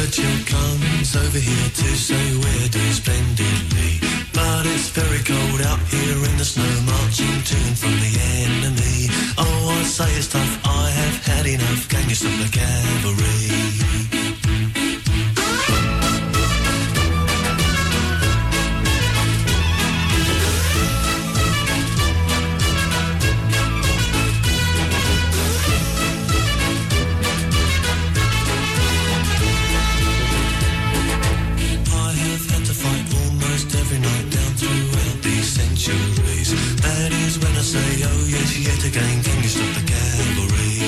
Churchill comes over here to say we're doing splendidly. But it's very cold out here in the snow, marching to and from the enemy. Oh, I say it's tough, I have had enough. Can you stop the cavalry? That is when I say, oh yes, yet again, can you stop the cavalry?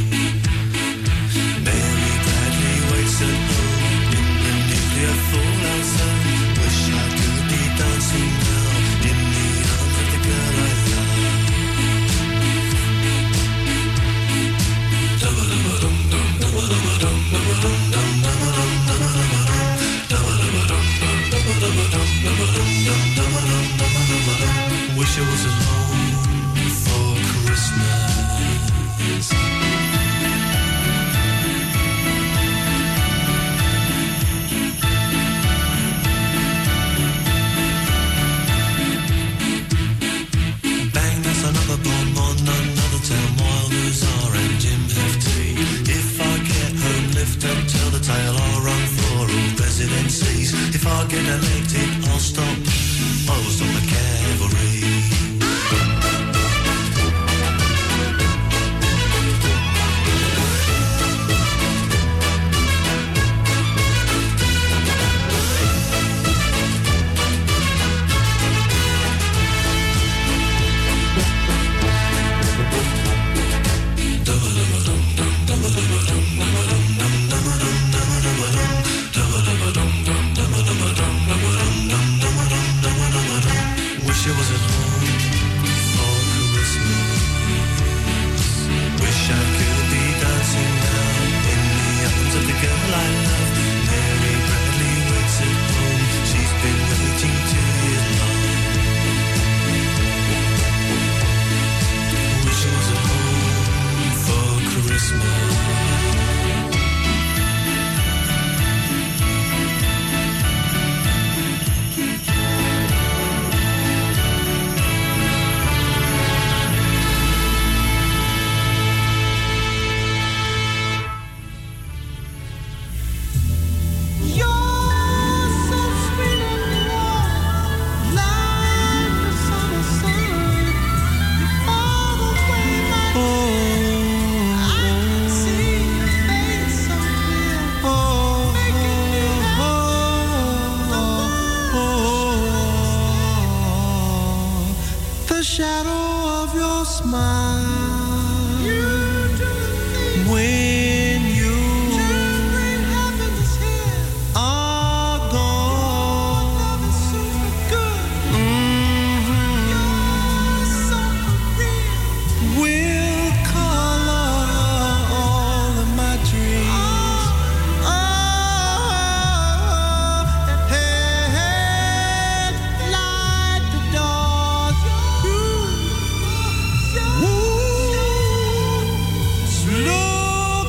Mary Bradley waits at home in the nuclear fallout zone. Wish I could be dancing now in the arms of the girl I love. Wish I was at home for Christmas. Bang, that's another bomb on another town. Wilders are and Jim Hefty. If I get home, lift up, tell the tale. I'll run for all presidencies. If I get elected, I'll stop. I will stop the cavalry. Wish I was at home for Christmas. Wish I could be dancing now in the arms of the girl I love. Mary Bradley waits at home. She's been waiting 2 years long. Wish I was at home for Christmas. Slow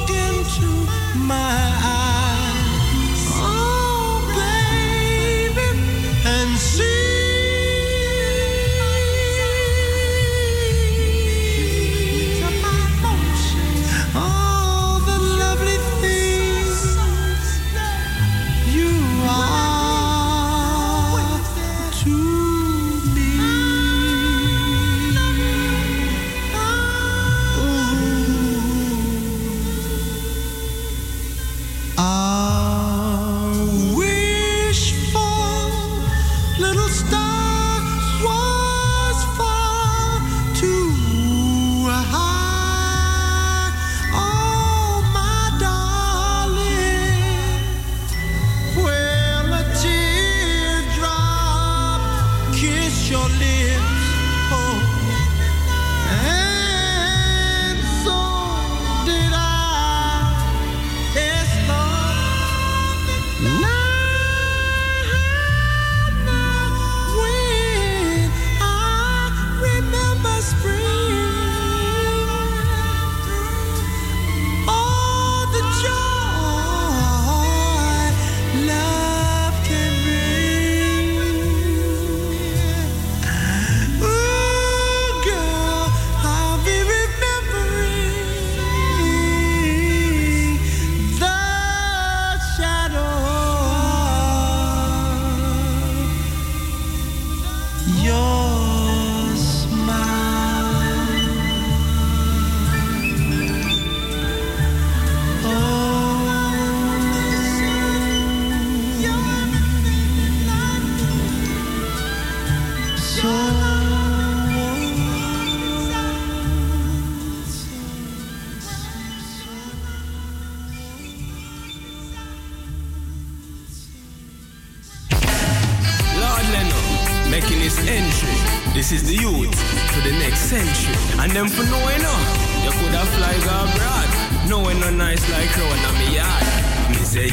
This is the youth to the next century. And them for knowing, you could have fly go abroad. Knowing no nice like crown on me yard. Me say,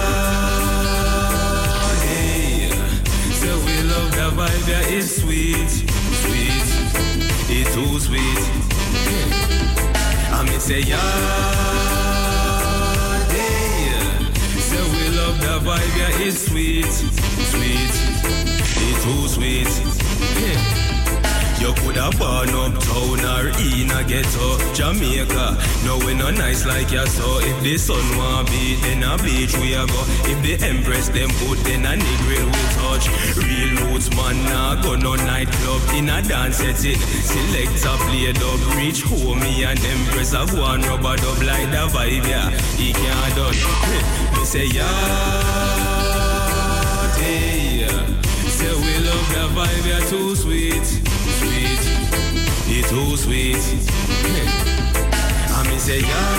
yeah, hey. So we love the vibe, yeah, it's sweet, sweet. It's too sweet. I me say, yeah, hey. So we love the vibe, yeah, it's sweet, sweet. It's too sweet. You could have born uptown or in a ghetto, Jamaica. No, we no nice like ya, so if the sun want beat, then a beach we a go. If the empress them put, then a Negril we touch. Real roots man, nah go no nightclub. In a dance setting, select a play dub. Reach home, me and empress a go and rubber dub like the vibe, yeah. He can't done. Me say, yeah, hey. Say we love the vibe, yeah, too sweet. Sweet, it's too sweet. I me say, yeah,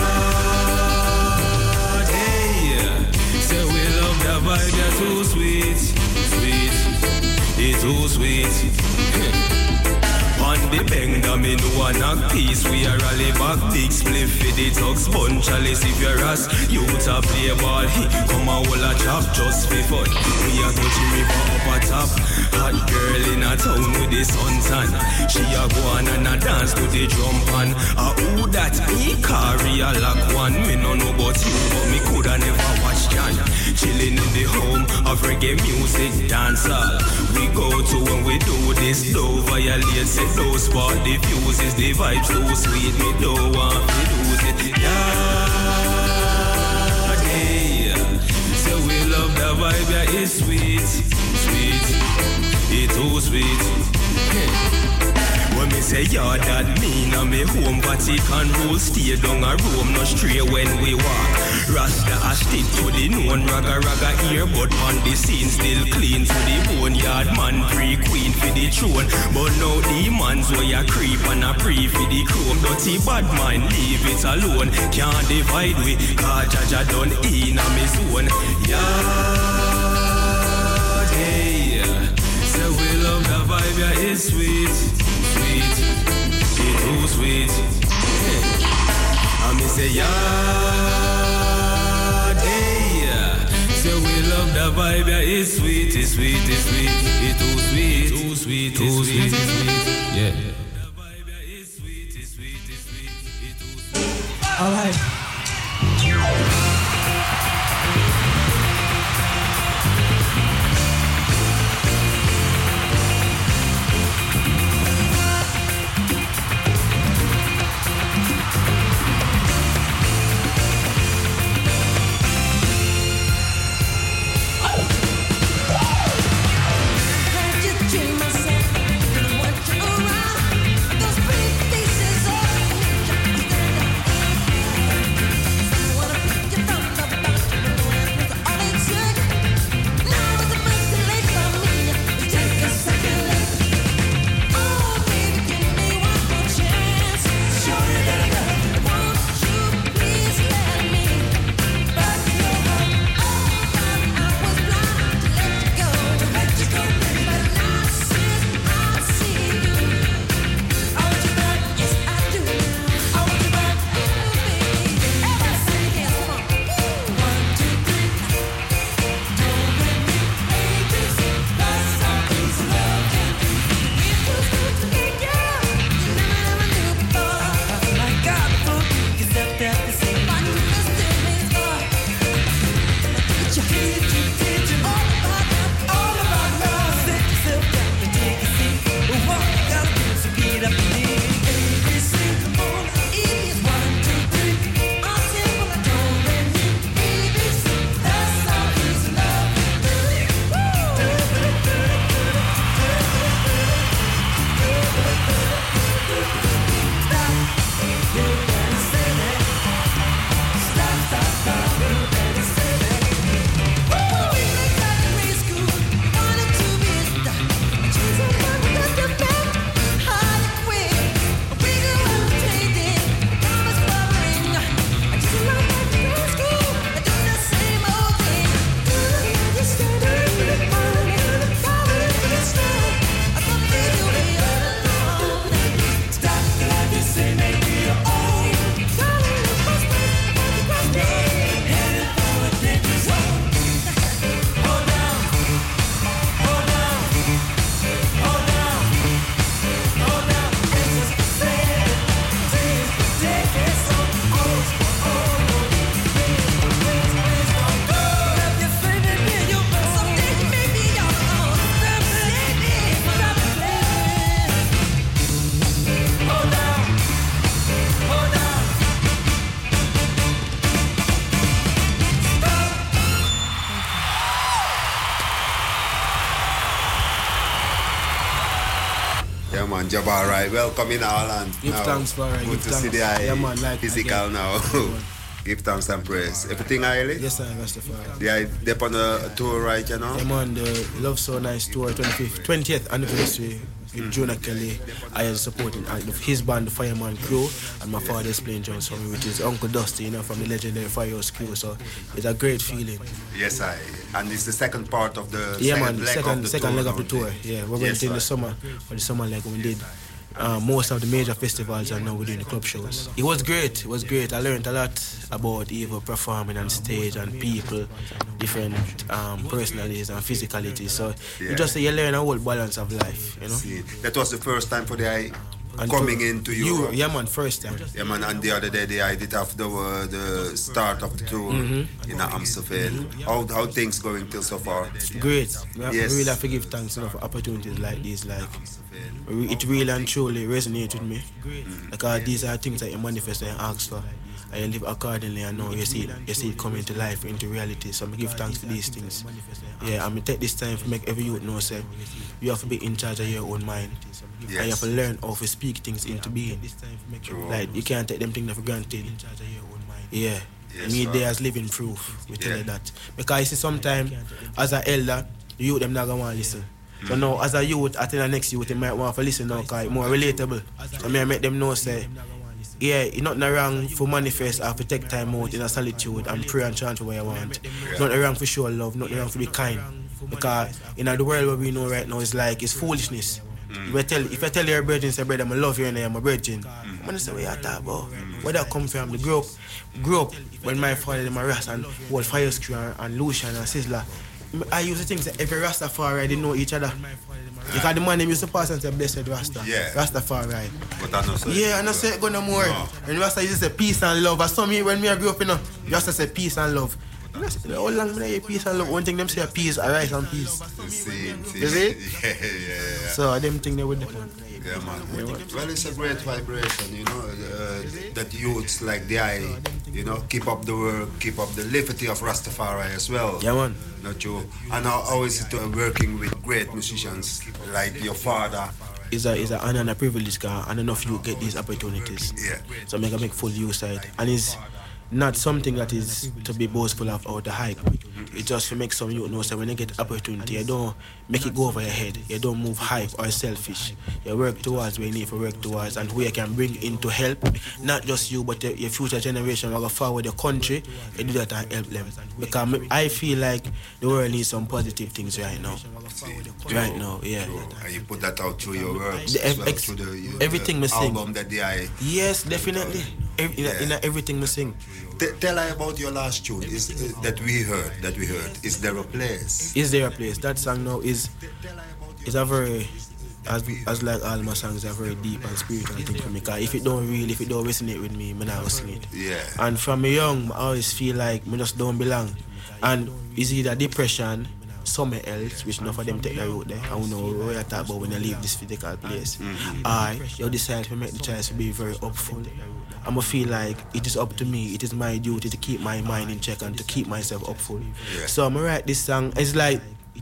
hey. Say we love the vibe, yeah, too sweet, sweet. It's too sweet. On the bang, da me know a knock piece. We a rally back, big split for the tugs. Bun chalice if you're us, you to play ball. Come a whole a chop just for fun. We a touch the river up a top. Hot girl in a town with the suntan. She a go on and a dance to the drum pan. Who that? Me carry a lock one. Me no know about you, but me coulda never watch Jan. Chilling in the home of reggae music dancehall. We go to when we do this, don't violate. Say don't spot the fuses, the vibes too sweet. Me don't want to lose it. Yeah, hey. So we love the vibe, yeah, it's sweet, sweet. It's too sweet. When me say yeah, that mean I'm a home Vatican rule. Stay down a room, no stray when we walk. Rasta a stick to the known raga raga ear, but on the scene still clean to the bone. Yard man pre-queen for the throne, but now the man's way a creep and a pre for the chrome. Dirty bad mind, leave it alone. Can't divide we, cause Jaja done in a me zone. Yeah, hey. So we love the vibe, yeah, it's sweet, sweet, it's too sweet. I me say, yeah, hey. So we love the vibe, yeah, it's sweet, it's sweet, it's sweet, it's too sweet, too sweet, too sweet, too sweet, yeah. The vibe, yeah, it's sweet, it's sweet, it's sweet, it's too sweet. All right. Jabbar, right? Welcome in Holland. Give thanks for it. Good to see the eye. Yeah, man, like physical again. now. Give thanks and praise. Everything highly? Yes, sir, Rastafari. Yeah, they're on a tour right, you know? I'm on the Love So Nice tour, 20th anniversary with Jonah Kelly. I am supporting his band, the Fireman Crew, and my father is playing drums for me, which is Uncle Dusty, from the legendary Firehouse Crew. So it's a great feeling. Yes, and it's the second part of the second leg of the tour. Yeah, we went in the summer, for the summer leg when we did most of the major festivals, and now we're doing the club shows. It was great. I learned a lot about even performing on stage and people, different personalities and physicalities. So you learn a whole balance of life, See, that was the first time for the coming into Europe. Yeah, man, first time. Yeah, man, and the other day I did have the start of the tour in Amstelveen. How things going till so far? Great. We really have to give thanks for opportunities like this. It really and truly resonates with me. Because these are things that you manifest and ask for. And you live accordingly, and now you see it coming to life, into reality. So I give thanks for these things. Yeah, I'm take this time to make every youth know, say, you have to be in charge of your own mind. Yes. And you have to learn how to speak things into being. True. Like, you can't take them things for granted. Yeah. Yes, me there as living proof, we tell you that. Because you see, sometimes, as an elder, the youth them not going to want to listen. So now, as a youth, I tell the next youth, they might want to listen now because it's more relatable. So I make them know, say, it's not wrong for manifest or to take time out in a solitude and pray and chant for what you want. It's not wrong for show love, not wrong for be kind. Because in the world where we know right now, it's foolishness. If I tell your brethren, say, brother, I love you and I'm a brethren, I'm going to say, what you talk about? Where that come from? The grew up when my father, them a Ras and Walt Firehouse Crew and Lucian and Sizzler. I used to think that every Rastafari they know each other. Because the man name used to pass and say blessed Rasta. Yeah. Rastafari. But I know say. Yeah, and I say go no more. No. And Rasta used to say peace and love. As when I grew up, Rasta say peace and love. How long I hear peace and love? One thing them say peace, rice and peace. See. You see? Yeah. So them think they would depend. Yeah, man. Well, it's a great vibration, that youths like the eye, keep up the work, keep up the liberty of Rastafari as well. Yeah, man. Not true. And how is it working with great musicians like your father? It's an honor and a privilege, and enough you get these opportunities. Yeah. So make full use of it. And it's not something that is to be boastful of or the hype. It's just to make some youth know that when you get opportunity, you don't make it go over your head. You don't move hype or selfish. You work towards where you need to work towards and who you can bring in to help. Not just you, but your future generation will go forward your country. You do that and help them. Because I feel like the world needs some positive things right now. Right now, yeah. And you put that out through your work, through everything we sing. Album that Yes, definitely. In everything we sing. Tell us about your last tune. That we heard. Is there a place? Is there a place? That song now is a very, as like all my songs, are very deep and spiritual thing for me. Cause if it don't resonate with me, I not sing it. Yeah. And from young, I always feel like I just don't belong. And it's either depression, somewhere else, which none of them take the route there. I don't know what you talk about when you leave this physical place. You decide to make the choice to be very upful. I'm gonna feel like it is up to me, it is my duty to keep my mind in check and to keep myself upful. Yeah. So I'm gonna write this song. It's like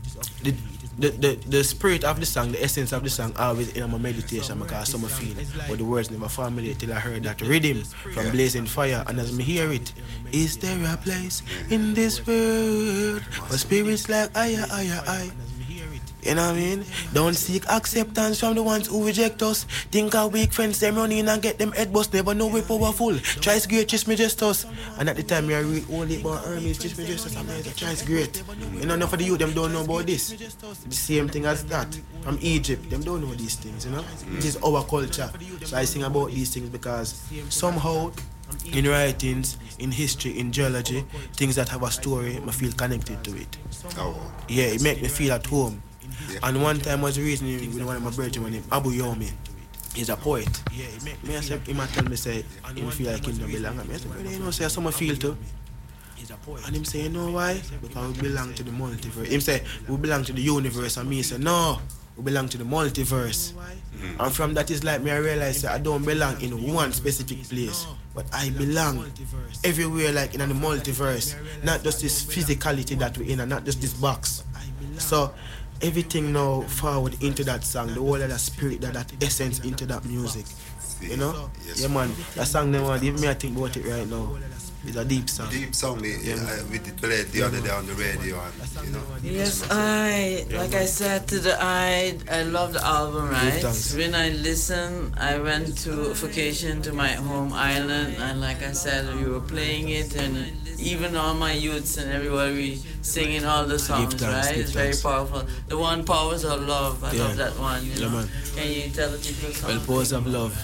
the spirit of the song, the essence of the song always in my meditation because some feel it. But the words never formulate till I heard that rhythm from Blazing Fire, and as me hear it, is there a place in this world for spirits like I? You know what I mean? Don't seek acceptance from the ones who reject us. Think our weak friends, them run in and get them head bust. Never know we're powerful. Tries great, just me just us. And at the time, I read only about Hermes, just me just us. I mean, tries great. Enough of the youth, them don't know about this. The same thing as that. From Egypt, them don't know these things, It is our culture. So I sing about these things because somehow, in writings, in history, in geology, things that have a story, I feel connected to it. Yeah, it makes me feel at home. Yeah. And one time I was reasoning with one of my brothers, when Abu Yomi, he's a poet. I said, he might tell me, say, he feel like he don't belong. I said, brother, say, someone feel too. And him say, you know why? Because we belong to the multiverse. Him say, we belong to the universe. And me say, no, we belong to the multiverse. And from that is like me, I realize that I don't belong in one specific place, but I belong everywhere, like in the multiverse. Not just this physicality that we're in, and not just this box. So, everything now forward into that song, the whole of that spirit, that essence into that music. You know? Yes, Yeah, man. That song, them one, even me, I think about it right now. It's a deep song. Deep song, we did play it the other day on the radio, and you know. Yes, like I said to I love the album, right? When I listened, I went to vacation to my home island, and like I said, we were playing it, and even all my youths and everywhere we singing all the songs, right? It's very powerful. The one, Powers of Love, I love that one. You know? Man. Can you tell the people something? Well, Powers of Love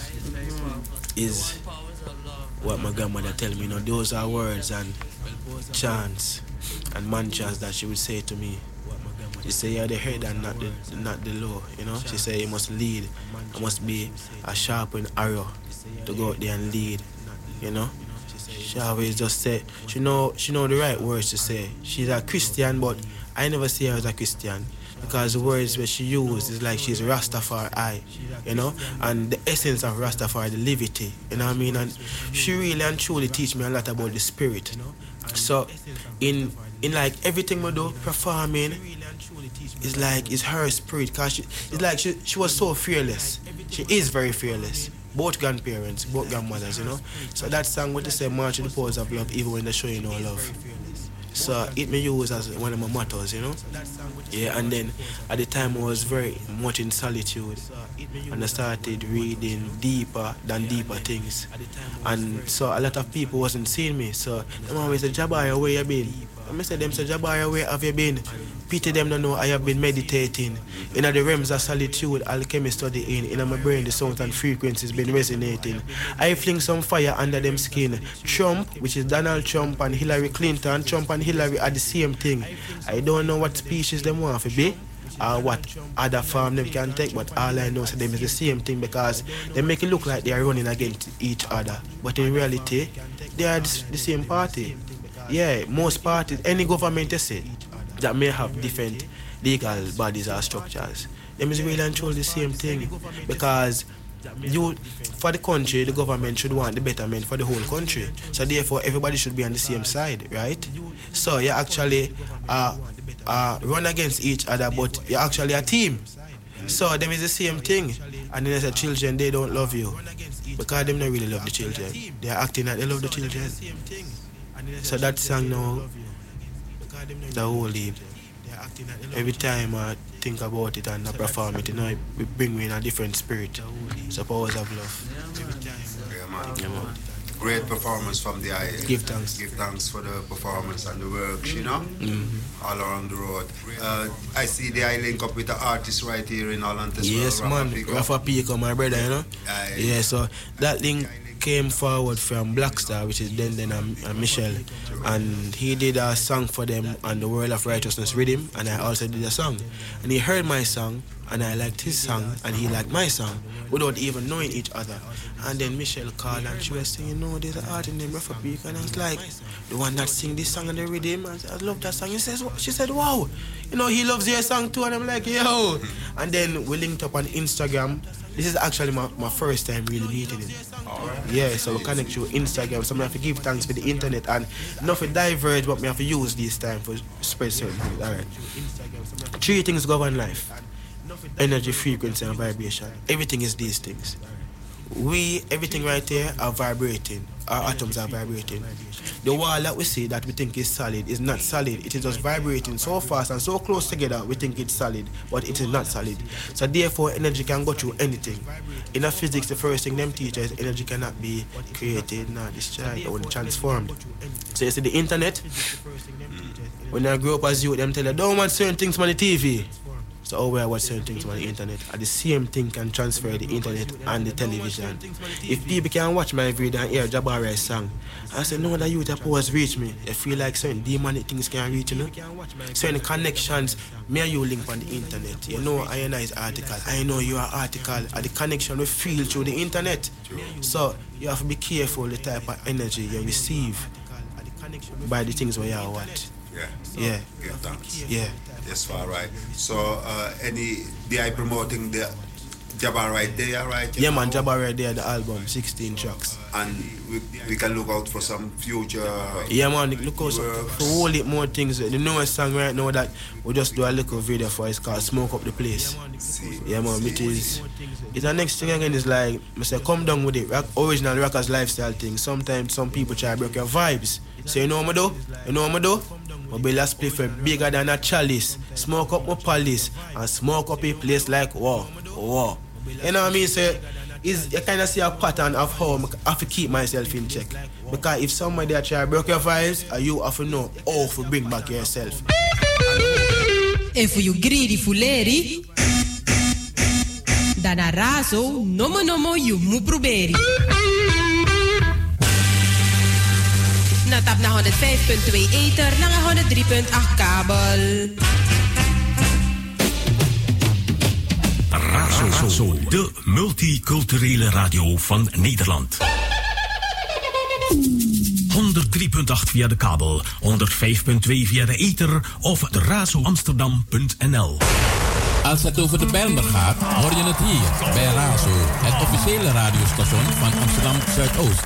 is what my grandmother tell me. You know, those are words and chants and mantras that she would say to me. She say, you're the head and not the low. You know, she say you must lead. I must be a sharpened arrow to go out there and lead. You know. She always just say she know the right words to say. She's a Christian, but I never see her as a Christian because the words that she uses is like she's Rastafari, you know, and the essence of Rastafari, the liberty, you know what I mean. And she really and truly teach me a lot about the spirit. So in like everything we do, performing, is like it's her spirit, cause it's like she was so fearless. She is very fearless. Both grandparents, both grandmothers, you know. So that song what they say, March to the Powers of Love, even when they're showing no love. So it may use as one of my mottos, you know. Yeah, and then at the time I was very much in solitude, and I started reading deeper things. And so a lot of people wasn't seeing me. So them always say, Jabaya, where you been? And I said them say, Jabaya, where have you been? Pity them don't know I have been meditating. In the realms of solitude, alchemy studying. In my brain, the sounds and frequencies been resonating. I fling some fire under them skin. Trump, which is Donald Trump, and Hillary Clinton. Trump and Hillary are the same thing. I don't know what species them want to be, or what other form them can take, but all I know is them is the same thing because they make it look like they are running against each other. But in reality, they are the same party. Yeah, most parties, any government you say, that may have different legal bodies or structures, them is really and truly the same thing. Because for the country, the government should want the betterment for the whole country. So therefore, everybody should be on the same side, right? So you actually run against each other, but you're actually a team. So them is the same thing. And then as a children, they don't love you because them don't really love the children. They are acting like they love the children. So that song now, the whole lead. Every time I think about it and I perform it, you know, it bring me in a different spirit. So Powers of Love. Yeah, man. Yeah, man. Great performance from the IA. Give thanks. Give thanks for the performance and the works, you know, all around the road. I see the I link up with the artist right here in Holland as yes, well. man. Rafa Pico, my brother, you know. Yeah, so that link came forward from Blackstar, which is Den and Michelle, and he did a song for them on the World of Righteousness Rhythm, and I also did a song. And he heard my song, and I liked his song, and he liked my song, without even knowing each other. And then Michelle called, and she was saying, you know, there's an artist named Rafa Peak, and I was like, the one that sing this song on the rhythm, and I love that song. She said, wow, you know, he loves your song too, and I'm like, yo. And then we linked up on Instagram. This is actually my first time really meeting him. Yeah, so we connect through Instagram, so I have to give thanks for the internet, and not for diverge, but we have to use this time for spread certain things. Alright. 3 things govern life: energy, frequency, and vibration. Everything is these things. Everything right there are vibrating. Our atoms are vibrating. The wall that we see that we think is solid is not solid. It is just vibrating so fast and so close together we think it's solid, but it is not solid. So therefore energy can go through anything. In a physics, the first thing them teach is energy cannot be created, not destroyed, or transformed. So you see the internet, when I grew up as youth, them tell you don't want certain things on the TV. So how I watch certain things on the internet, and the same thing can transfer the internet and the television. If people can watch my video and hear Jabari's song, I say, no, that youth powers reach me. I feel like certain demonic things can reach, you know. Certain connections, me and you link on the internet. You know, I know his article, I know your article, and the connection we feel through the internet. So you have to be careful the type of energy you receive by the things where you watch. Yeah. Give thanks. Yeah. That's far right. So, the I promoting the Jabba right there, right? Yeah, man, Jabba right there, the album, 16 tracks. And we can look out for some future. Yeah, man, look out for a whole lot more things. The newest song right now that we just do a little video for, it's called Smoke Up the Place. Yeah, man, it's the next thing again is like, I say, come down with it, original rockers lifestyle thing. Sometimes some people try to break your vibes. So you know what I do? You know what I do? I'll be last play for bigger than a chalice. Smoke up my palace and smoke up a place like wow. You know what I mean? So you kind of see a pattern of how I have to keep myself in check. Because if somebody try to break your vibes, you have to know how to bring back yourself. And for you greedy fuleri, dan a raso, nomo you mu proberi. Na tap na 105.2 ether, na 103.8 kabel. Razo, de multiculturele radio van Nederland. 103.8 via de kabel, 105.2 via de ether of de razoamsterdam.nl. Als het over de Bijlmer gaat, hoor je het hier bij Razo, het officiële radiostation van Amsterdam Zuidoost.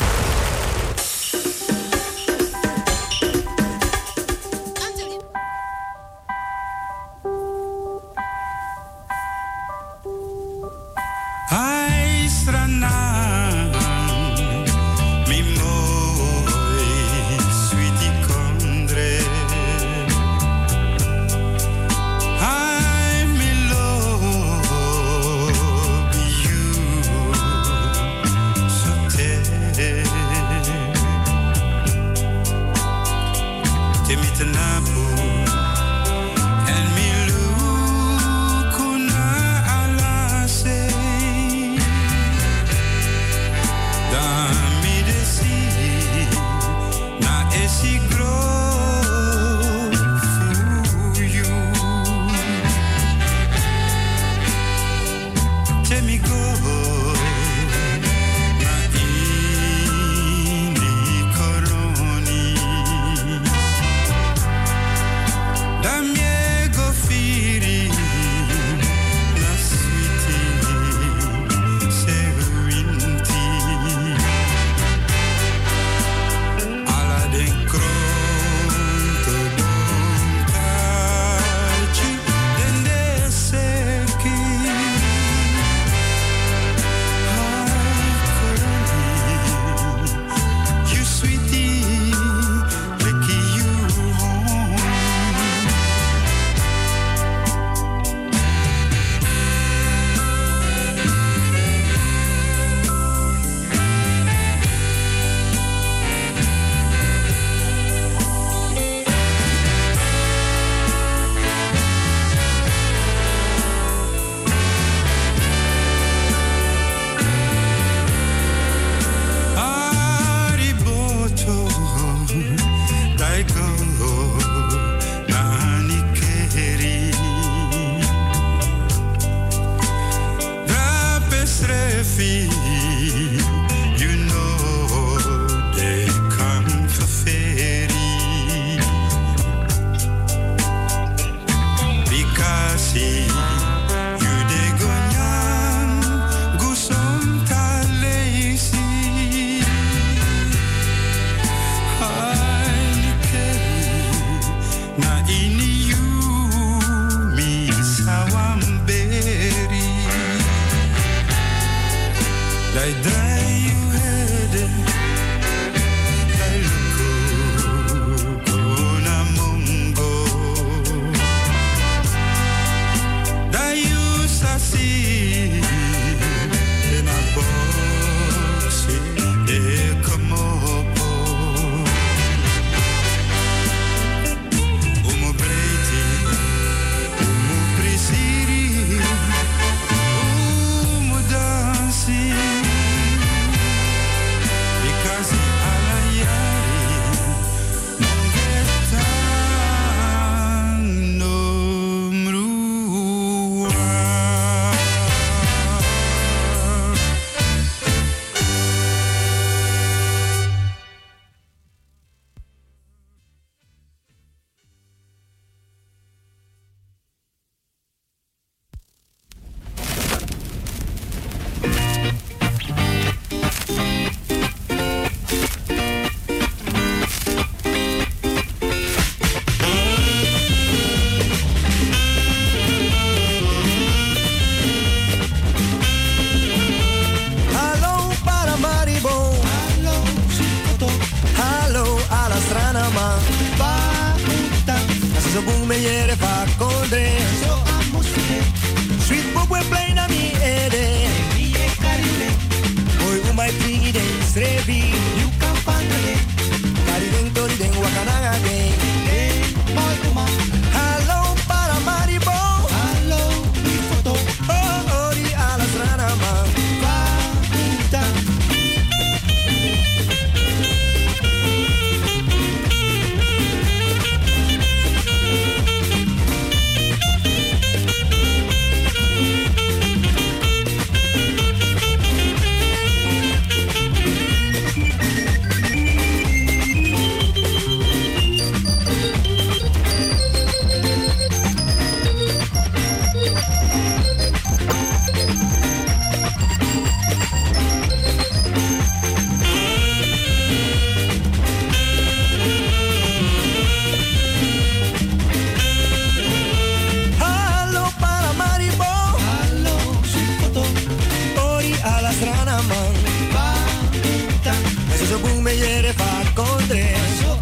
so boom me yere fa contre.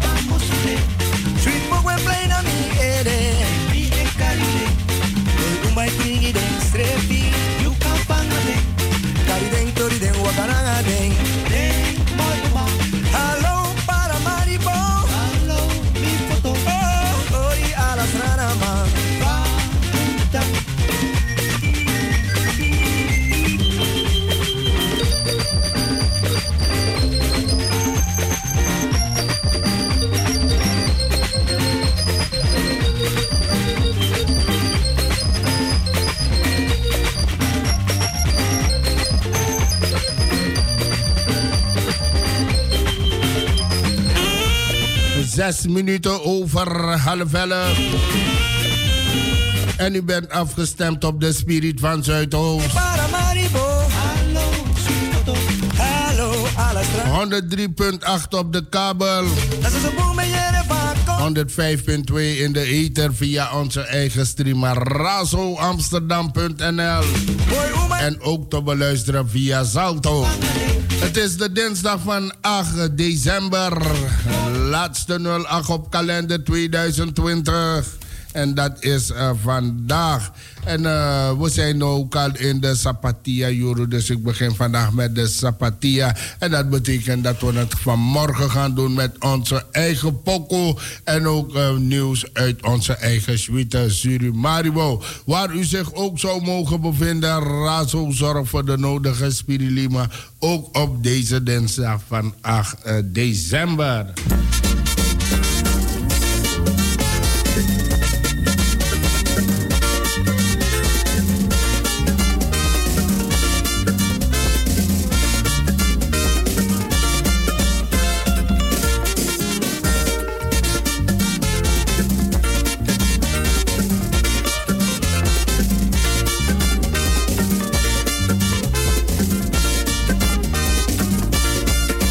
Sweet mo we play na mi ere. Mi e carine. Doi umbai kringi den strefi. You can pangade. Kari den tori den wakananga den. Den mo. Hallo para Maribo. Hallo mi foto. Oh, oi ala strana man. Zes minuten over 10:30. En u bent afgestemd op de Spirit van Zuidoost. 103.8 op de kabel. 105.2 in de ether via onze eigen streamer razoamsterdam.nl. En ook te beluisteren via Zalto. Het is de dinsdag van 8 december. Laatste 08 op kalender 2020. En dat is vandaag. En we zijn ook al in de Zapatia Euro. Dus ik begin vandaag met de Zapatia. En dat betekent dat we het vanmorgen gaan doen met onze eigen poko. En ook nieuws uit onze eigen suite Surimaribo. Waar u zich ook zou mogen bevinden. Razo zorgt voor de nodige spirilima. Ook op deze dinsdag van 8 december.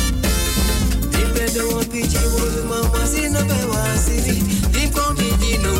Dim con Vigino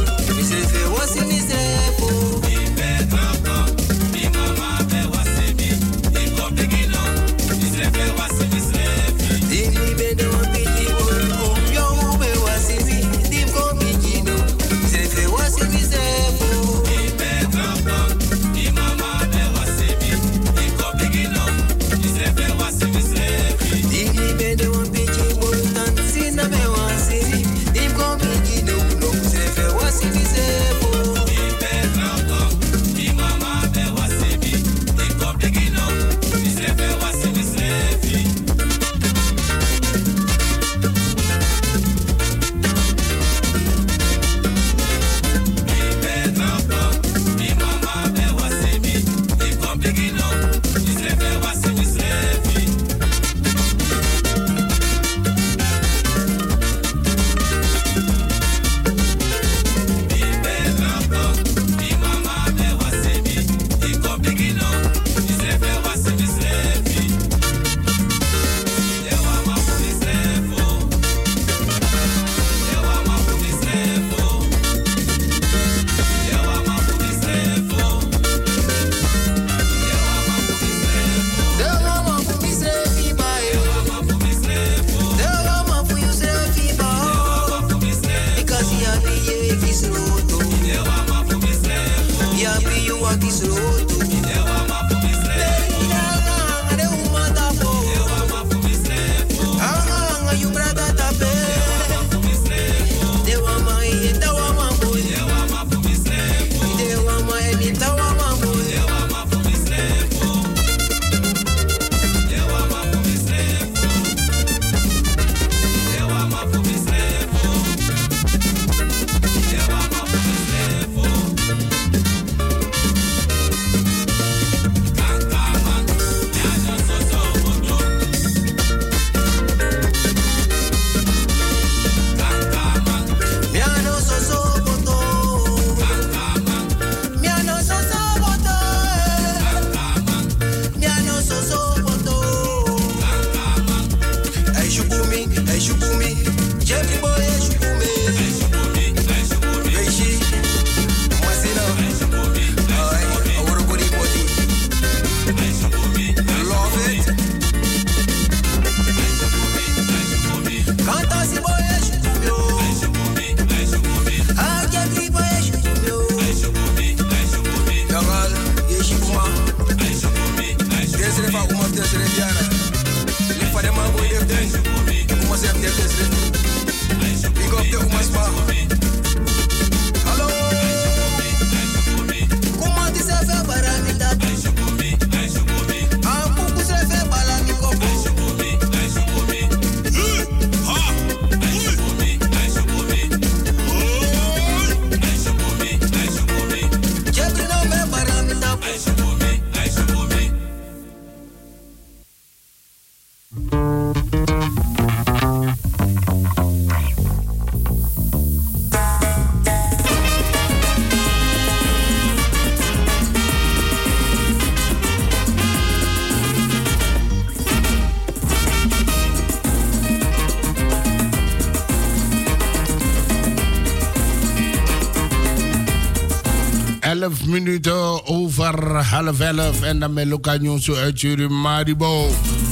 11 minuten over 10:30 en dan met Luca Nyonso uit Surimaribo.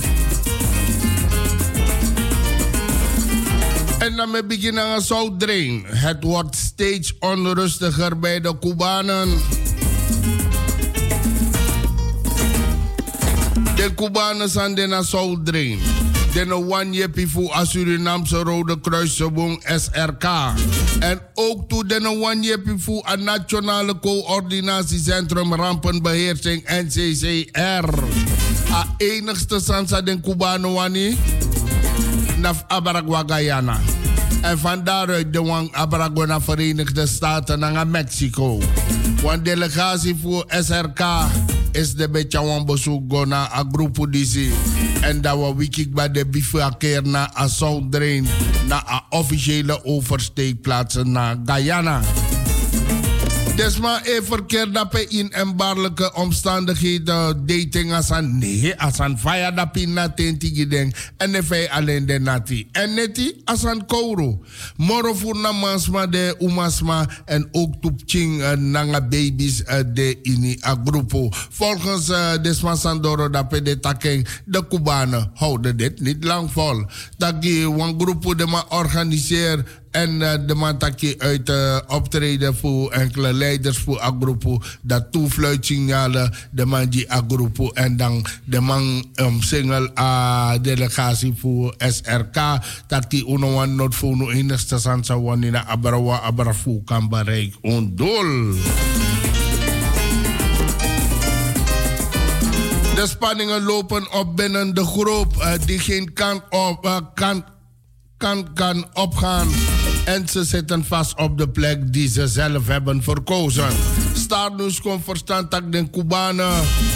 En dan met beginnen aan South Drain. Het wordt steeds onrustiger bij de Cubanen. De Cubanen zijn naar South Drain. De one voor a Surinaamse Rode Kruisverbond SRK. En ook toe de one voor een Nationale Coördinatiecentrum Rampenbeheersing NCCR. A enigste sansa den Cubano wani naf Abaragua Guyana. En van daaruit de wang Abaragua naar Verenigde Staten naar Mexico. Want delegatie voor SRK is de beetje een bezoek naar een groep DC. En dat we wikik bij de bivakkeer naar een South Drain, naar een officiële oversteekplaatsen naar Guyana. Dus maar even verkeerd dat we in embarlijke omstandigheden dating als een vaya dat we na tenti en if hij alleen de nati. En neti als een kouro. Moro voor na mansma de umasma en ook toepching nanga baby's de ini a grupo. Volgens Desma Sandoro dat we de taking de Cubanen houden dit niet lang vol. Dat die een grupo de ma organiseer. En de man takje uit optreden voor enkele leiders voor Agrupo. Dat toefluitsignalen de man die Agrupo. En dan de man single delegatie voor SRK. Dat die unoan not voor no enigste sansa wanneer Abrawa Abrafu kan bereiken. Ondol. De spanningen lopen op binnen de groep die geen kant op kan opgaan. En ze zitten vast op de plek die ze zelf hebben verkozen. Stardust komt verstand dat de Cubanen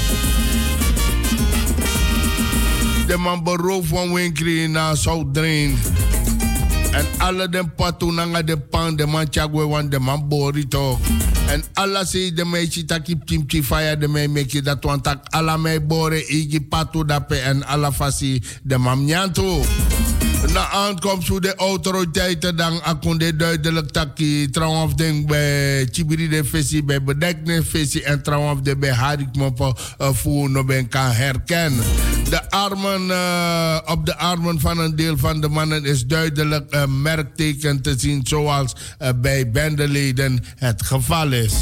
de man beroof van Winkri naar South Drain. En alle de patunanga de pan, de man chagwe wan, de man borito. En alla zei de meisje taki pimchi fire de mij meki dat want tak alla mij bore igi patu dape en alla fasi de man nyanto. Na aankomst voor de autoriteiten dan akonde duidelijk taki trouwens denk bij Chibiri de Fessi bij bedekne Fessi en trouwens de bij Harikmopo voor no ben kan herkennen. De armen op de armen van een deel van de mannen is duidelijk merkteken te zien zoals bij bendeleden het geval is.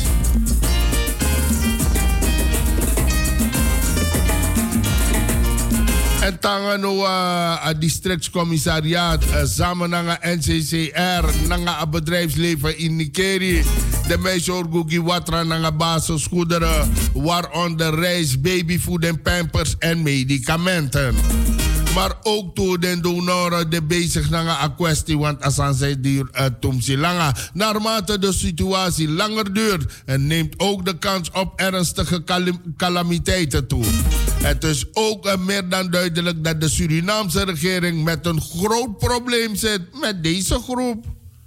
En tangano a districtscommissariaat samen met NCCR, nanga bedrijfsleven in Nikeri. De meisje orgugi watra nanga basisgoederen, waaronder rijst, babyfood en pampers en medicamenten. Maar ook door de donoren de bezig naar een kwestie, want als aan zij duur tumsi langa. Naarmate de situatie langer duurt, neemt ook de kans op ernstige calamiteiten toe. Het is ook meer dan duidelijk dat de Surinaamse regering met een groot probleem zit met deze groep.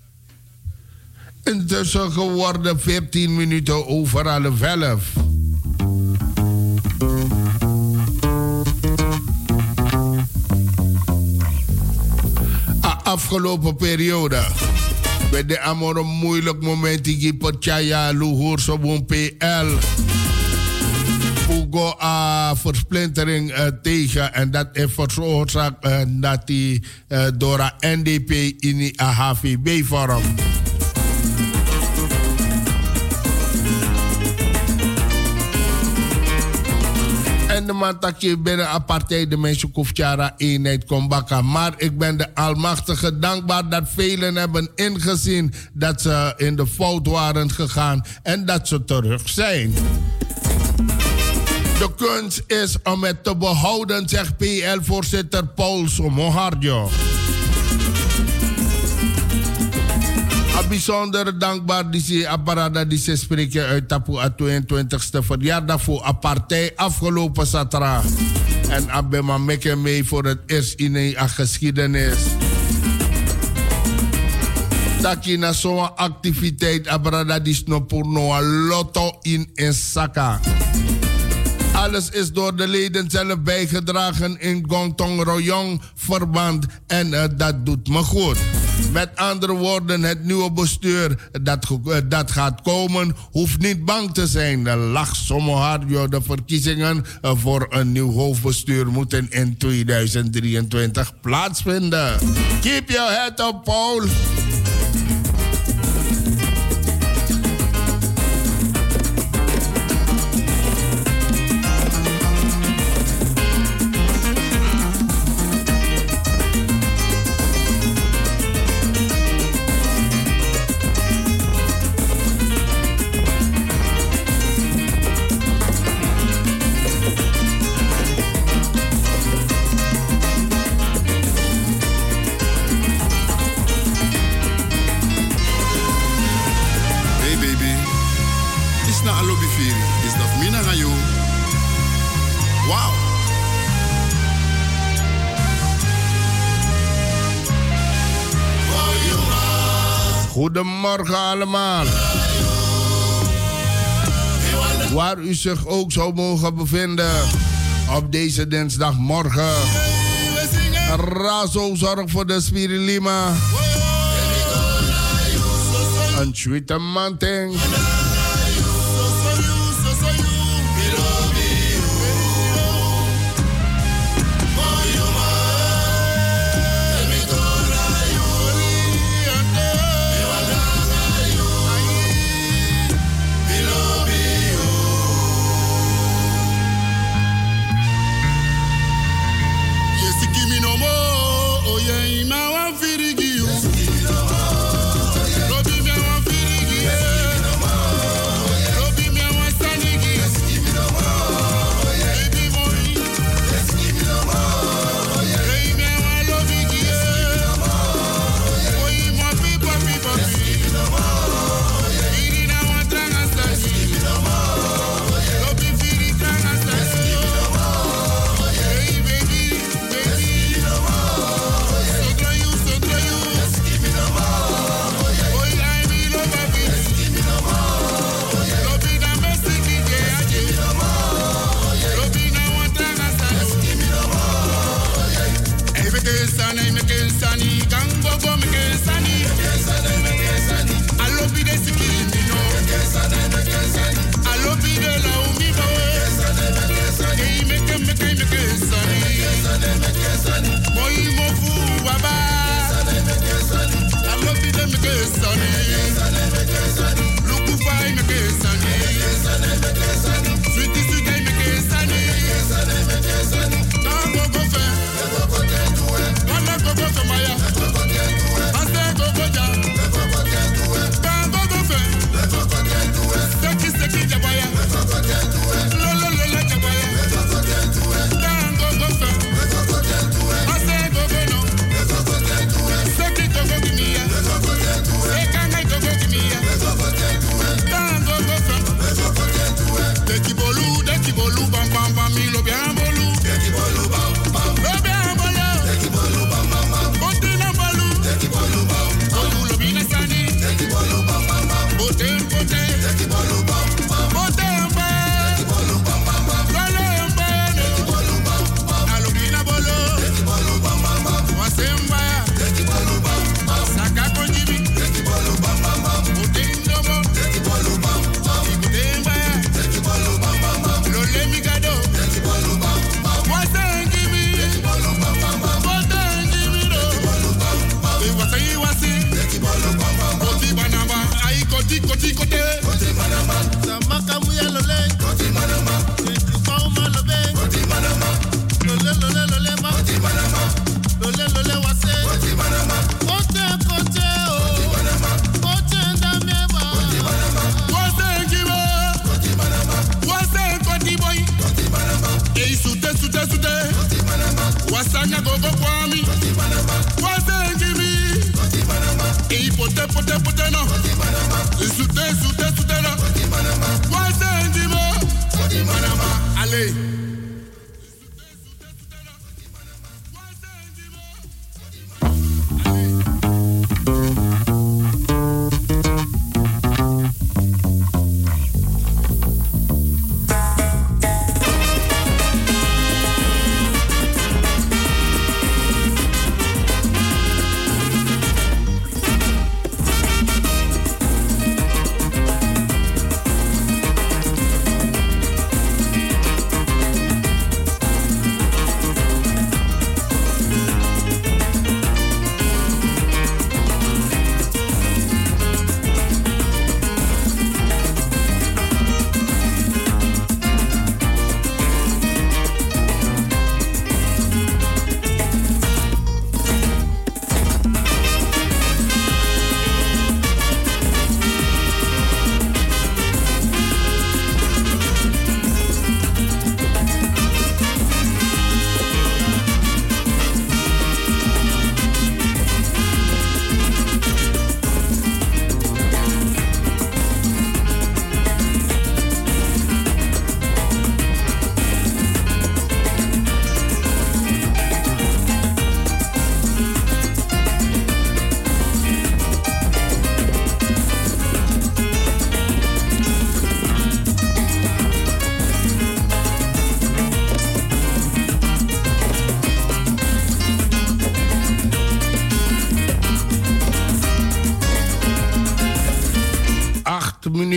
Intussen geworden 14 minuten over 11:30. Afgelopen periode. Bij de amor een moeilijk moment die Potjaya Luhur Sobon PL. Ugo versplintering tegen en dat heeft veroorzaakt dat die door NDP in de HVB vorm. En de man dat je binnen een partij de mensen Koefjara eenheid kon bakken. Maar ik ben de Almachtige dankbaar dat velen hebben ingezien dat ze in de fout waren gegaan en dat ze terug zijn. De kunst is om het te behouden, zegt PL-voorzitter Paul Somoharjo. Bijzonder dankbaar die Aparada die ze spreken uit Tapu a 22e verjaardag voor een partij afgelopen zaterdag. En Abema mekken mee voor het eerst in een geschiedenis. Dat je na zo'n activiteit Aparada die snopurno a lotto in Saka. Alles is door de leden zelf bijgedragen in Gongtong Royong verband en dat doet me goed. Met andere woorden, het nieuwe bestuur dat gaat komen, hoeft niet bang te zijn. Lach Somoharjo, de verkiezingen voor een nieuw hoofdbestuur moeten in 2023 plaatsvinden. Keep your head up, Paul. Goedemorgen allemaal. Waar u zich ook zou mogen bevinden op deze dinsdagmorgen. Razo zorg voor de Spirilima. Een tweede manting.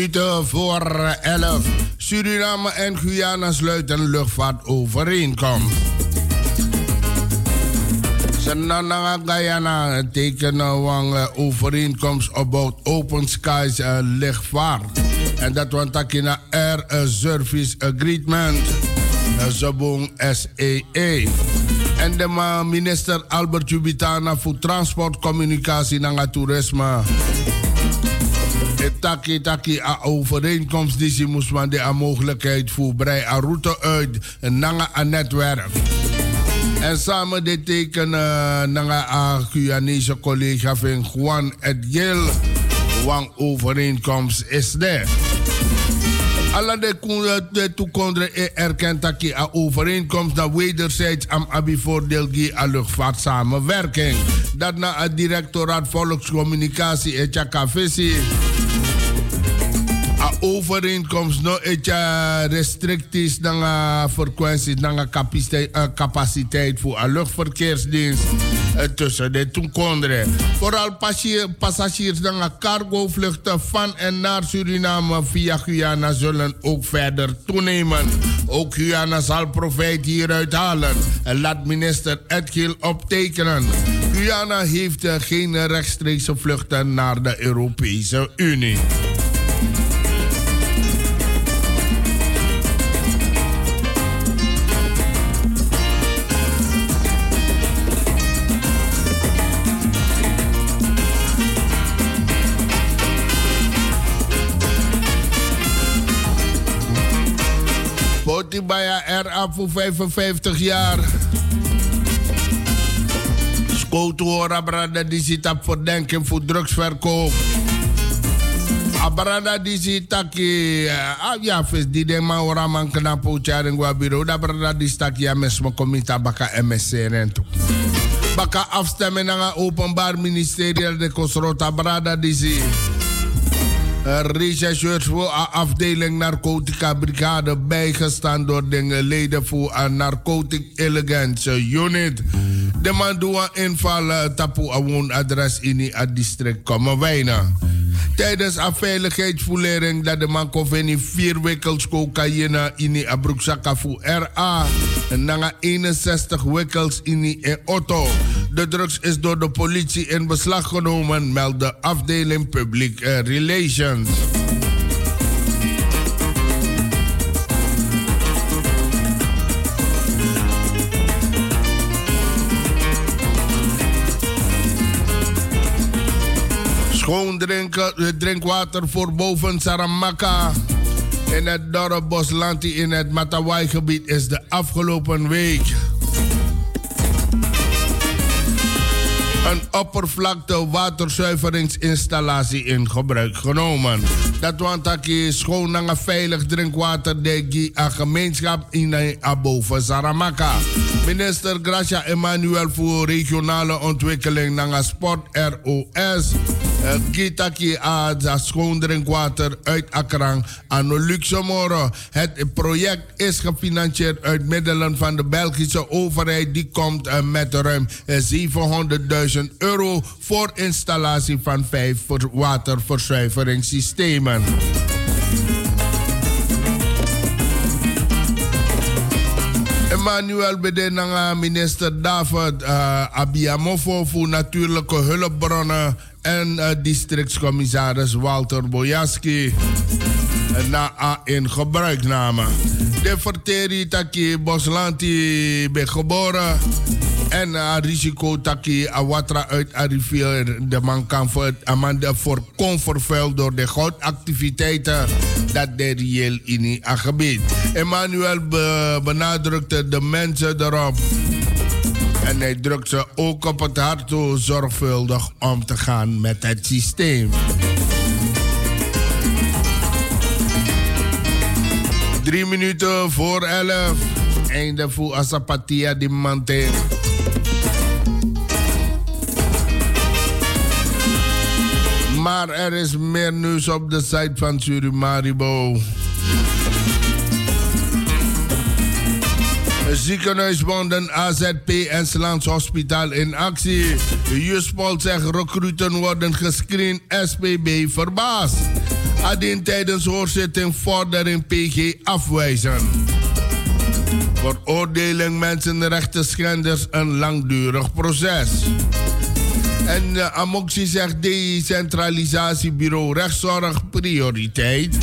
minuten voor 11. Suriname en Guyana sluiten luchtvaartovereenkomst. Senanga Guyana tekenen een overeenkomst about open skies luchtvaart. En dat want takina Air Service Agreement. Zabong SAA. En de minister Albert Jubitana voor transport, communicatie en toerisme. Taki a overeenkomst die ze moest man de mogelijkheid voor brei a route uit naar een netwerk. En samen de teken naar a Guyanese collega van Juan Edgel. Wang overeenkomst is er. Alla de toekomstige erkent dat je een overeenkomst naar wederzijds am abivoordeel aan luchtvaartsamenwerking. Dat na het directoraat volkscommunicatie en Chakavissi. Een overeenkomst no restricties naar frequenties naar capaciteit voor een luchtverkeersdienst tussen de toekomstige. Vooral passagiers naar cargovluchten van en naar Suriname via Guyana zullen ook verder toenemen. Ook Guyana zal profijt hieruit halen. En laat minister Edgil optekenen. Guyana heeft geen rechtstreekse vluchten naar de Europese Unie. Potibaya RA voor 55 jaar. Skoto Abrada die zit op verdenking voor drugsverkoop. Abrada die zit taki. Ja, vis die de maura man knapo charing wabiro. Abrada die stak ja mesmo komita baka MSC rento. Baka afstemmen naar openbaar ministerie de Kosrota Abrada die zit. Rechercheurs voor een afdeling narcotica brigade bijgestaan door de leden voor een narcotic intelligence unit. De man doet een inval tapu een woonadres in het district Kommerwijnen. Tijdens een veiligheidsvoering dat de man kon 4 wikkels cocaïne in een broekzak voor RA en 61 wikkels in een auto. De drugs is door de politie in beslag genomen, meldt de afdeling Public Relations. Schoon drinkwater voor boven Saramaka in het dorp Boslanti in het Matawai-gebied is de afgelopen week een oppervlakte waterzuiveringsinstallatie in gebruik genomen. Dat want je schoon en veilig drinkwater de gemeenschap in boven Saramaka. Minister Gracia Emmanuel voor regionale ontwikkeling en sport ROS. Gitaki a schoon drinkwater uit Akrang aan Luxemburg. Het project is gefinancierd uit middelen van de Belgische overheid. Die komt met ruim €700.000 voor installatie van 5 waterverzuiveringssystemen. Emmanuel bedenanga minister David Abiamofo voor natuurlijke hulpbronnen en districtscommissaris Walter Boyaski na in gebruikname. De verteri taki Boslanti ben geboren en risico taki awatra uit a rivier de man kan kon vervuild door de goudactiviteiten dat de reëel in het gebied. Emmanuel benadrukte de mensen erop. En hij drukt ze ook op het hart toe zorgvuldig om te gaan met het systeem. 3 minuten voor 11. Einde voor Asapatia di Mante. Maar er is meer nieuws op de site van Surimaribo. Ziekenhuisbonden, AZP en Slans Hospitaal in actie. Juspol zegt recruten worden gescreend, SPB verbaasd. Adien tijdens hoorzitting vordering PG afwijzen. Veroordeling mensenrechtenschenders een langdurig proces. En Amoxie zegt decentralisatiebureau rechtszorg prioriteit.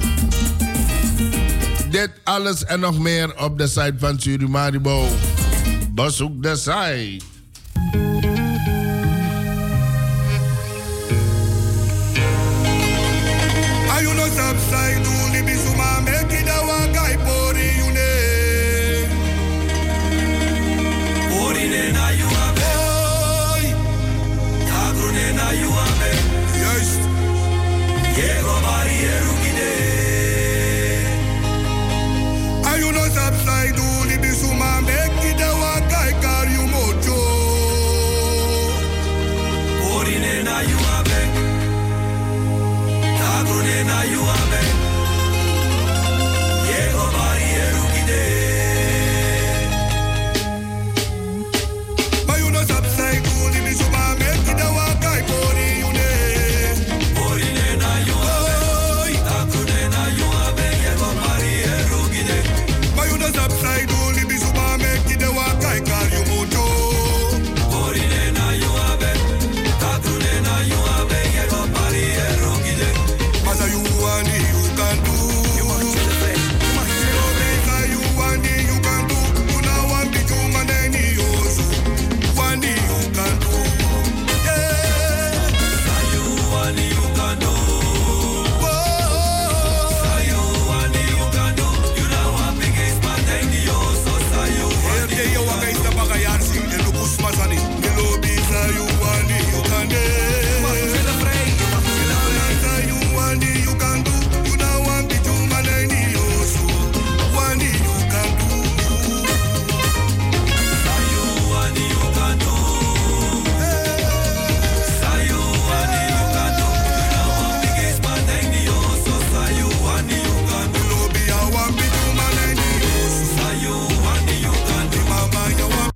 Dit alles en nog meer op de site van Surimaribo. Bezoek de site. Juist. Jego barriero gide. Ayuno sapsai du libisuma meki de wa kai kariu mocho. Orine na yuabe. Tagrune na yuabe.